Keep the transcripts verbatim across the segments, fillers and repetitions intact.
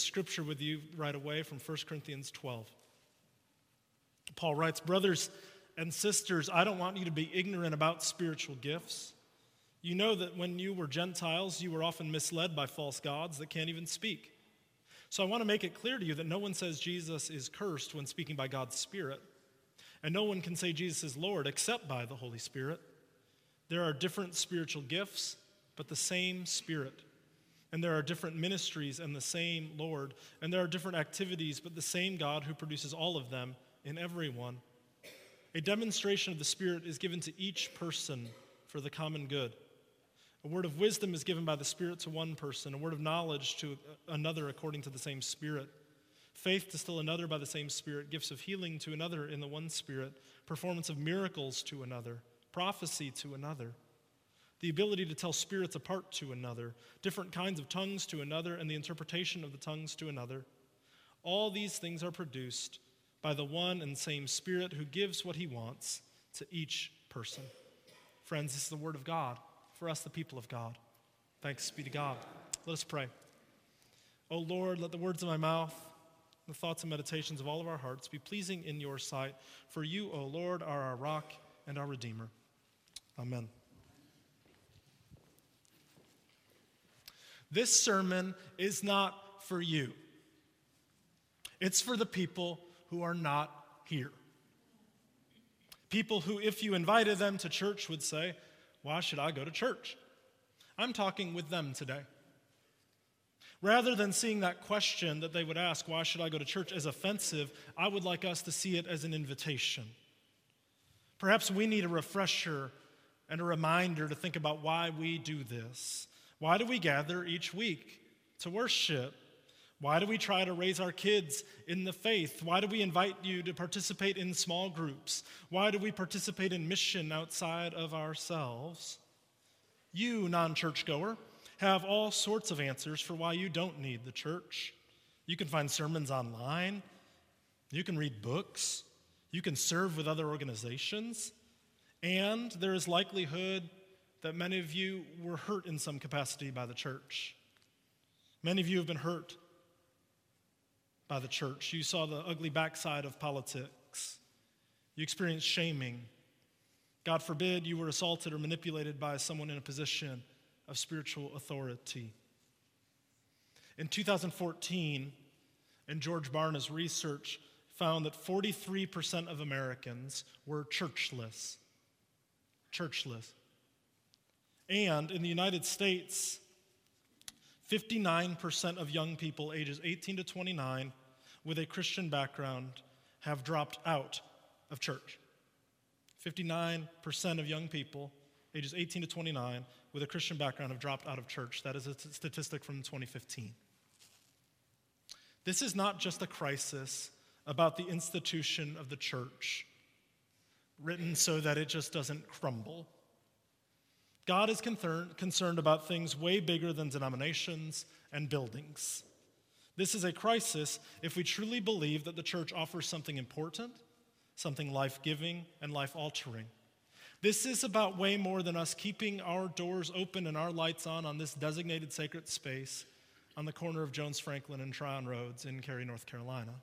Scripture with you right away from First Corinthians twelve. Paul writes, "Brothers and sisters, I don't want you to be ignorant about spiritual gifts. You know that when you were Gentiles, you were often misled by false gods that can't even speak. So I want to make it clear to you that no one says Jesus is cursed when speaking by God's Spirit. And no one can say Jesus is Lord except by the Holy Spirit. There are different spiritual gifts, but the same Spirit. And there are different ministries and the same Lord. And there are different activities, but the same God who produces all of them in everyone. A demonstration of the Spirit is given to each person for the common good. A word of wisdom is given by the Spirit to one person, a word of knowledge to another according to the same Spirit. Faith to still another by the same Spirit, gifts of healing to another in the one Spirit, performance of miracles to another, prophecy to another, the ability to tell spirits apart to another, different kinds of tongues to another, and the interpretation of the tongues to another. All these things are produced by the one and same Spirit who gives what he wants to each person." Friends, this is the word of God for us, the people of God. Thanks be to God. Let us pray. O Lord, let the words of my mouth, the thoughts and meditations of all of our hearts be pleasing in your sight. For you, O Lord, are our rock and our Redeemer. Amen. This sermon is not for you. It's for the people who are not here. People who, if you invited them to church, would say, "Why should I go to church?" I'm talking with them today. Rather than seeing that question that they would ask, "Why should I go to church?" as offensive, I would like us to see it as an invitation. Perhaps we need a refresher and a reminder to think about why we do this. Why do we gather each week to worship? Why do we try to raise our kids in the faith? Why do we invite you to participate in small groups? Why do we participate in mission outside of ourselves? You, non-churchgoer, have all sorts of answers for why you don't need the church. You can find sermons online. You can read books. You can serve with other organizations. And there is likelihood that many of you were hurt in some capacity by the church. Many of you have been hurt by the church. You saw the ugly backside of politics. You experienced shaming. God forbid you were assaulted or manipulated by someone in a position of spiritual authority. In two thousand fourteen, and George Barna's research found that forty-three percent of Americans were churchless. Churchless. And in the United States, fifty-nine percent of young people ages eighteen to twenty-nine with a Christian background have dropped out of church. fifty-nine percent of young people ages eighteen to twenty-nine with a Christian background have dropped out of church. That is a statistic from twenty fifteen. This is not just a crisis about the institution of the church, written so that it just doesn't crumble. God is concerned, concerned about things way bigger than denominations and buildings. This is a crisis if we truly believe that the church offers something important, something life-giving and life-altering. This is about way more than us keeping our doors open and our lights on on this designated sacred space on the corner of Jones Franklin and Tryon Roads in Cary, North Carolina.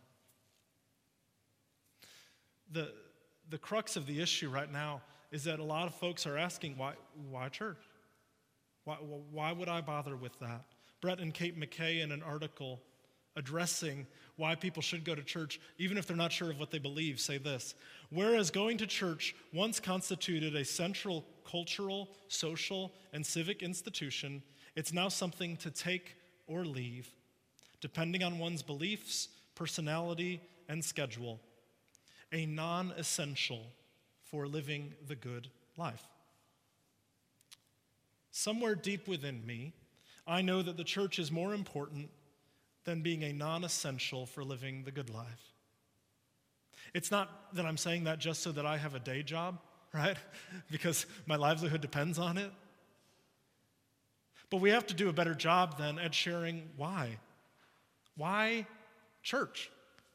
The, the crux of the issue right now is that a lot of folks are asking, why, why church? Why, why would I bother with that? Brett and Kate McKay in an article addressing why people should go to church, even if they're not sure of what they believe, say this: "Whereas going to church once constituted a central cultural, social, and civic institution, it's now something to take or leave, depending on one's beliefs, personality, and schedule. A non-essential for living the good life." Somewhere deep within me, I know that the church is more important than being a non-essential for living the good life. It's not that I'm saying that just so that I have a day job, right? Because my livelihood depends on it. But we have to do a better job then at sharing why. Why church?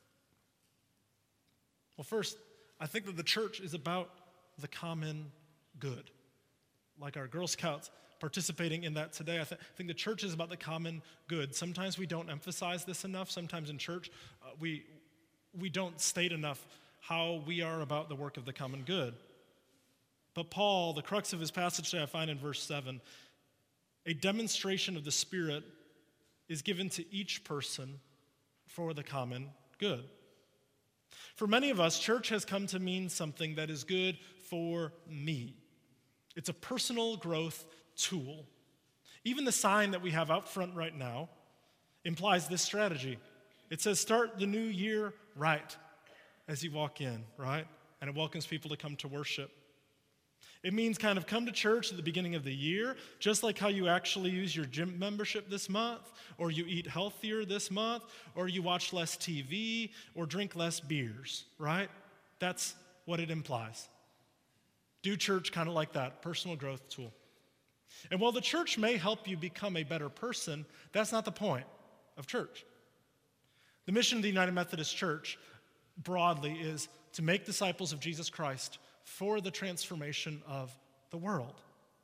Well, first, I think that the church is about the common good. Like our Girl Scouts participating in that today. I, th- I think the church is about the common good. Sometimes we don't emphasize this enough. Sometimes in church, uh, we, we don't state enough how we are about the work of the common good. But Paul, the crux of his passage today, I find in verse seven, a demonstration of the Spirit is given to each person for the common good. For many of us, church has come to mean something that is good for me. It's a personal growth tool. Even the sign that we have out front right now implies this strategy. It says, start the new year right as you walk in, right? And it welcomes people to come to worship. It means kind of come to church at the beginning of the year, just like how you actually use your gym membership this month, or you eat healthier this month, or you watch less T V, or drink less beers, right? That's what it implies. Do church kind of like that, personal growth tool. And while the church may help you become a better person, that's not the point of church. The mission of the United Methodist Church, broadly, is to make disciples of Jesus Christ for the transformation of the world.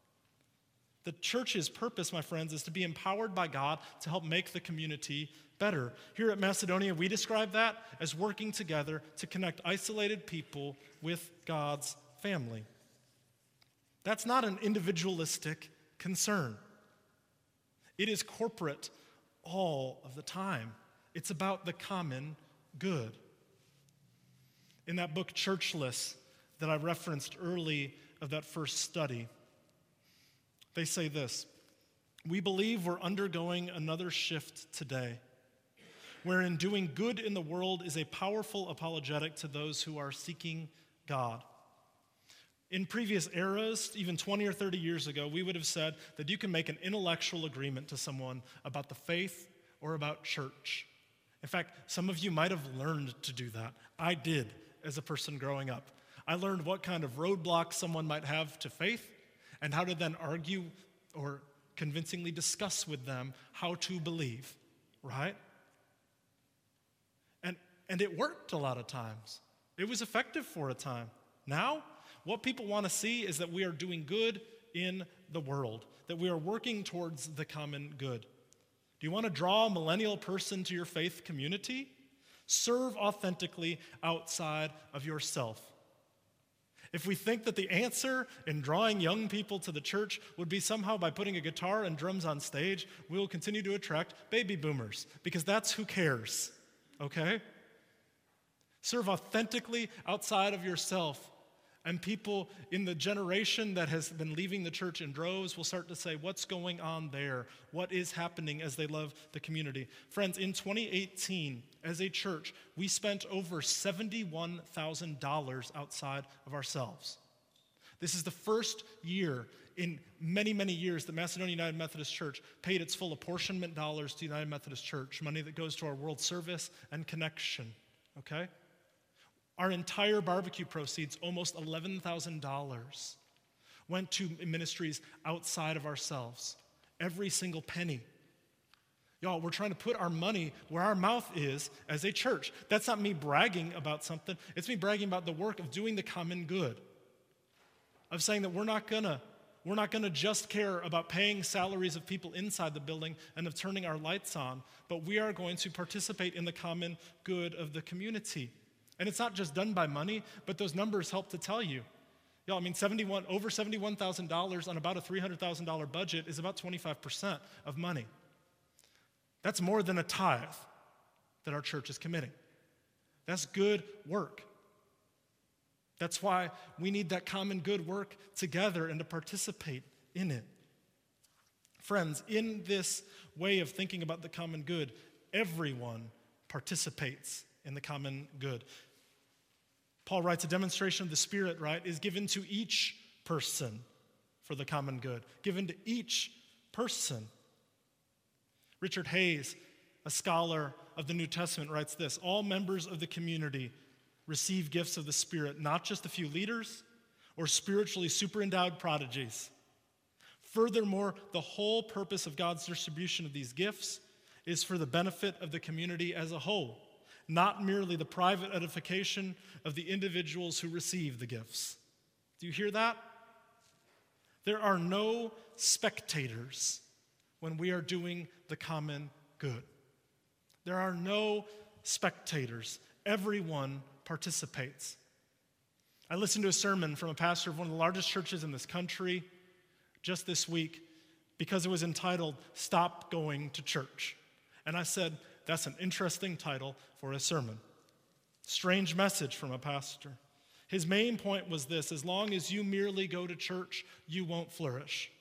The church's purpose, my friends, is to be empowered by God to help make the community better. Here at Macedonia, we describe that as working together to connect isolated people with God's family. That's not an individualistic concern. It is corporate all of the time. It's about the common good. In that book, Churchless, that I referenced early of that first study, they say this: we believe we're undergoing another shift today, wherein doing good in the world is a powerful apologetic to those who are seeking God. In previous eras, even twenty or thirty years ago, we would have said that you can make an intellectual agreement to someone about the faith or about church. In fact, some of you might have learned to do that. I did as a person growing up. I learned what kind of roadblocks someone might have to faith and how to then argue or convincingly discuss with them how to believe, right? And, and it worked a lot of times. It was effective for a time. Now, what people want to see is that we are doing good in the world, that we are working towards the common good. Do you want to draw a millennial person to your faith community? Serve authentically outside of yourself. If we think that the answer in drawing young people to the church would be somehow by putting a guitar and drums on stage, we will continue to attract baby boomers, because that's who cares, okay? Serve authentically outside of yourself. And people in the generation that has been leaving the church in droves will start to say, what's going on there? What is happening as they love the community? Friends, in twenty eighteen, as a church, we spent over seventy-one thousand dollars outside of ourselves. This is the first year in many, many years that Macedonia United Methodist Church paid its full apportionment dollars to United Methodist Church, money that goes to our world service and connection, okay? Our entire barbecue proceeds, almost eleven thousand dollars, went to ministries outside of ourselves. Every single penny. Y'all, we're trying to put our money where our mouth is as a church. That's not me bragging about something. It's me bragging about the work of doing the common good. Of saying that we're not gonna, we're not gonna just care about paying salaries of people inside the building and of turning our lights on, but we are going to participate in the common good of the community. And it's not just done by money, but those numbers help to tell you. Y'all, I mean, seventy-one, over seventy-one thousand dollars on about a three hundred thousand dollars budget is about twenty-five percent of money. That's more than a tithe that our church is committing. That's good work. That's why we need that common good work together and to participate in it. Friends, in this way of thinking about the common good, everyone participates in the common good. Paul writes, a demonstration of the Spirit, right, is given to each person for the common good. Given to each person. Richard Hayes, a scholar of the New Testament, writes this: all members of the community receive gifts of the Spirit, not just a few leaders or spiritually super-endowed prodigies. Furthermore, the whole purpose of God's distribution of these gifts is for the benefit of the community as a whole, not merely the private edification of the individuals who receive the gifts. Do you hear that? There are no spectators when we are doing the common good. There are no spectators. Everyone participates. I listened to a sermon from a pastor of one of the largest churches in this country just this week because it was entitled, "Stop Going to Church." And I said, that's an interesting title for a sermon. Strange message from a pastor. His main point was this: as long as you merely go to church, you won't flourish.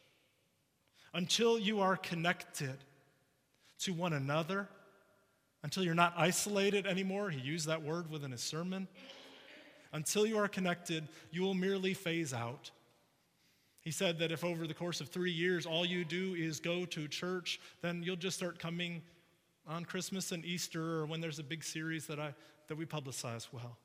Until you are connected to one another, until you're not isolated anymore, he used that word within his sermon, until you are connected, you will merely phase out. He said that if over the course of three years all you do is go to church, then you'll just start coming on Christmas and Easter or when there's a big series that I that we publicize well.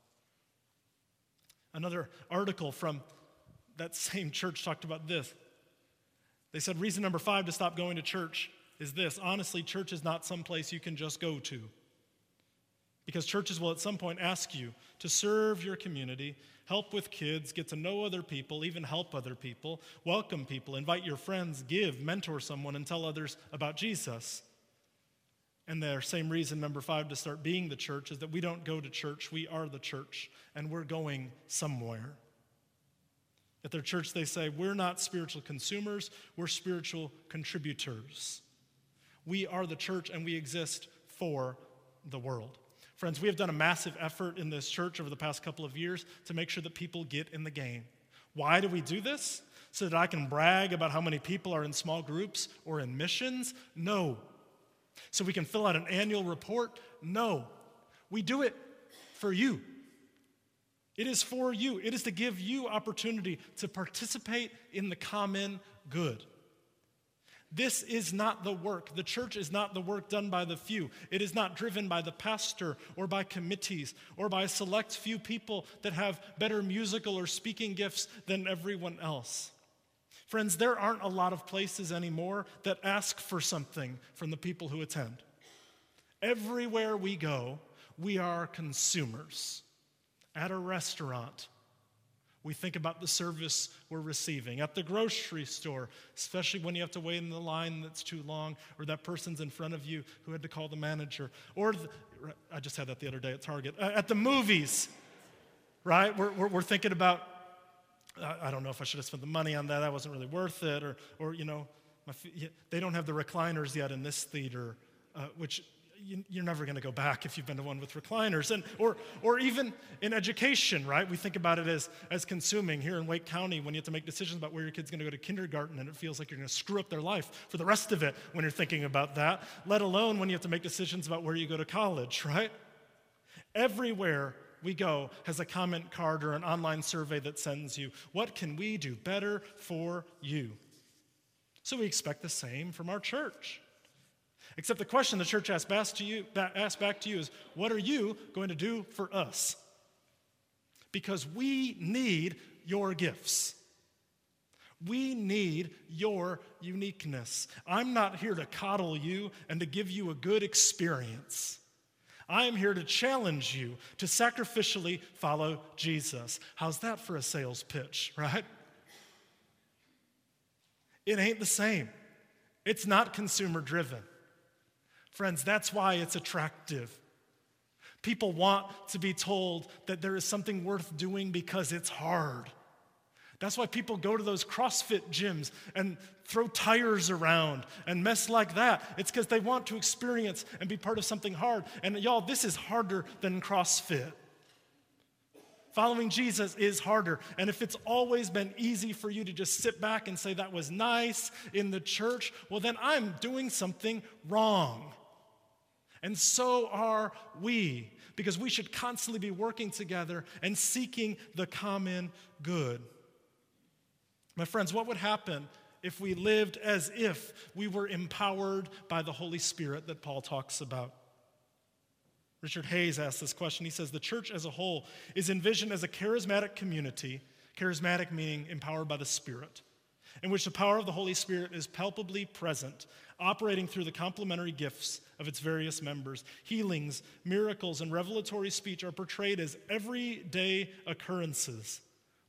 Another article from that same church talked about this. They said reason number five to stop going to church is this: honestly, church is not some place you can just go to. Because churches will at some point ask you to serve your community, help with kids, get to know other people, even help other people, welcome people, invite your friends, give, mentor someone, and tell others about Jesus. And their same reason, number five, to start being the church is that we don't go to church, we are the church, and we're going somewhere. At their church, they say, we're not spiritual consumers, we're spiritual contributors. We are the church, and we exist for the world. Friends, we have done a massive effort in this church over the past couple of years to make sure that people get in the game. Why do we do this? So that I can brag about how many people are in small groups or in missions? No. So we can fill out an annual report? No. We do it for you. It is for you. It is to give you opportunity to participate in the common good. This is not the work. The church is not the work done by the few. It is not driven by the pastor or by committees or by a select few people that have better musical or speaking gifts than everyone else. Friends, there aren't a lot of places anymore that ask for something from the people who attend. Everywhere we go, we are consumers. At a restaurant, we think about the service we're receiving. At the grocery store, especially when you have to wait in the line that's too long, or that person's in front of you who had to call the manager. Or, the, I just had that the other day at Target. Uh, at the movies, right? We're, we're, we're thinking about, uh, I don't know if I should have spent the money on that. That wasn't really worth it. Or, or you know, my, they don't have the recliners yet in this theater, uh, which... you're never going to go back if you've been to one with recliners. And or or even in education, right? We think about it as, as consuming. Here in Wake County, when you have to make decisions about where your kid's going to go to kindergarten, and it feels like you're going to screw up their life for the rest of it when you're thinking about that, let alone when you have to make decisions about where you go to college, right? Everywhere we go has a comment card or an online survey that sends you, what can we do better for you? So we expect the same from our church. Except the question the church asks back to you, asks back to you is, what are you going to do for us? Because we need your gifts. We need your uniqueness. I'm not here to coddle you and to give you a good experience. I am here to challenge you to sacrificially follow Jesus. How's that for a sales pitch, right? It ain't the same. It's not consumer driven. Friends, that's why it's attractive. People want to be told that there is something worth doing because it's hard. That's why people go to those CrossFit gyms and throw tires around and mess like that. It's because they want to experience and be part of something hard. And y'all, this is harder than CrossFit. Following Jesus is harder. And if it's always been easy for you to just sit back and say that was nice in the church, well, then I'm doing something wrong. And so are we, because we should constantly be working together and seeking the common good. My friends, what would happen if we lived as if we were empowered by the Holy Spirit that Paul talks about? Richard Hayes asked this question. He says, the church as a whole is envisioned as a charismatic community, charismatic meaning empowered by the Spirit, in which the power of the Holy Spirit is palpably present, operating through the complementary gifts of its various members. Healings, miracles, and revelatory speech are portrayed as everyday occurrences,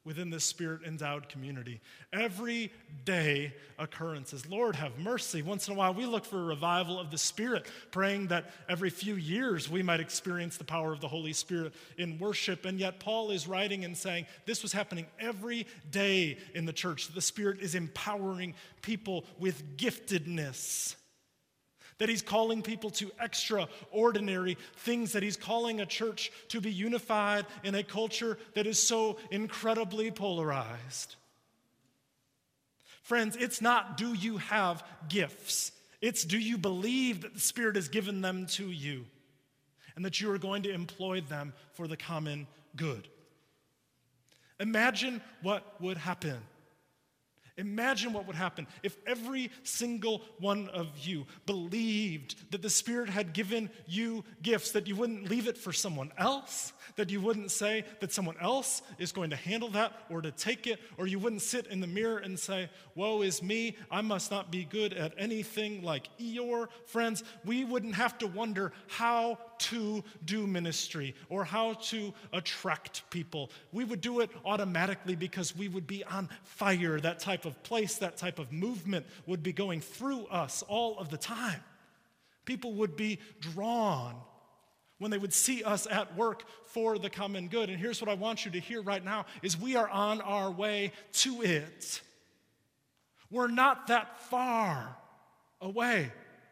within this Spirit-endowed community. Everyday occurrences. Lord, have mercy. Once in a while, we look for a revival of the Spirit, praying that every few years we might experience the power of the Holy Spirit in worship. And yet Paul is writing and saying this was happening every day in the church. The Spirit is empowering people with giftedness. That he's calling people to extraordinary things, that he's calling a church to be unified in a culture that is so incredibly polarized. Friends, it's not do you have gifts. It's do you believe that the Spirit has given them to you and that you are going to employ them for the common good. Imagine what would happen. Imagine what would happen if every single one of you believed that the Spirit had given you gifts, that you wouldn't leave it for someone else, that you wouldn't say that someone else is going to handle that or to take it, or you wouldn't sit in the mirror and say, woe is me, I must not be good at anything like Eeyore. Friends, we wouldn't have to wonder how to do ministry or how to attract people. We would do it automatically because we would be on fire. That type of place, that type of movement would be going through us all of the time. People would be drawn when they would see us at work for the common good. And here's what I want you to hear right now is we are on our way to it. We're not that far away.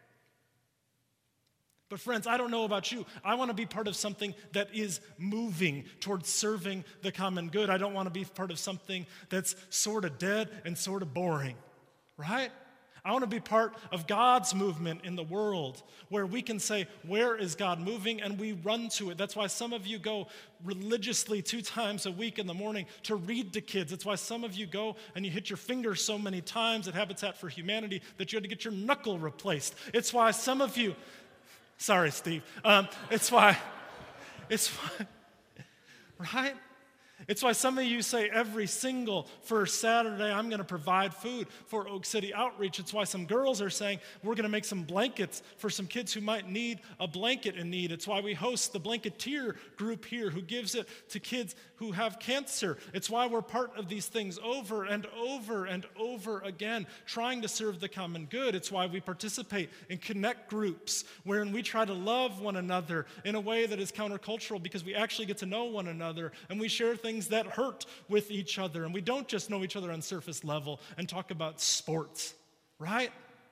But friends, I don't know about you. I want to be part of something that is moving towards serving the common good. I don't want to be part of something that's sort of dead and sort of boring, right? I want to be part of God's movement in the world where we can say, where is God moving? And we run to it. That's why some of you go religiously two times a week in the morning to read to kids. That's why some of you go and you hit your finger so many times at Habitat for Humanity that you had to get your knuckle replaced. It's why some of you, sorry, Steve, um, it's why, it's why, right? It's why some of you say every single first Saturday, I'm going to provide food for Oak City Outreach. It's why some girls are saying we're going to make some blankets for some kids who might need a blanket in need. It's why we host the Blanketeer group here who gives it to kids who have cancer. It's why we're part of these things over and over and over again, trying to serve the common good. It's why we participate in connect groups wherein we try to love one another in a way that is countercultural because we actually get to know one another and we share things that hurt with each other. And we don't just know each other on surface level and talk about sports, right?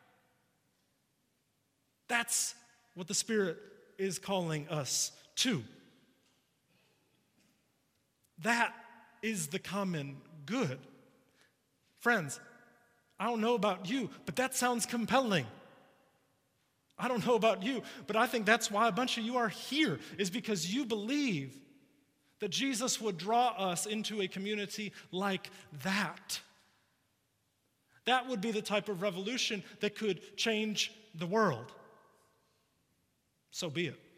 That's what the Spirit is calling us to. That is the common good. Friends, I don't know about you, but that sounds compelling. I don't know about you, but I think that's why a bunch of you are here, is because you believe that Jesus would draw us into a community like that. That would be the type of revolution that could change the world. So be it.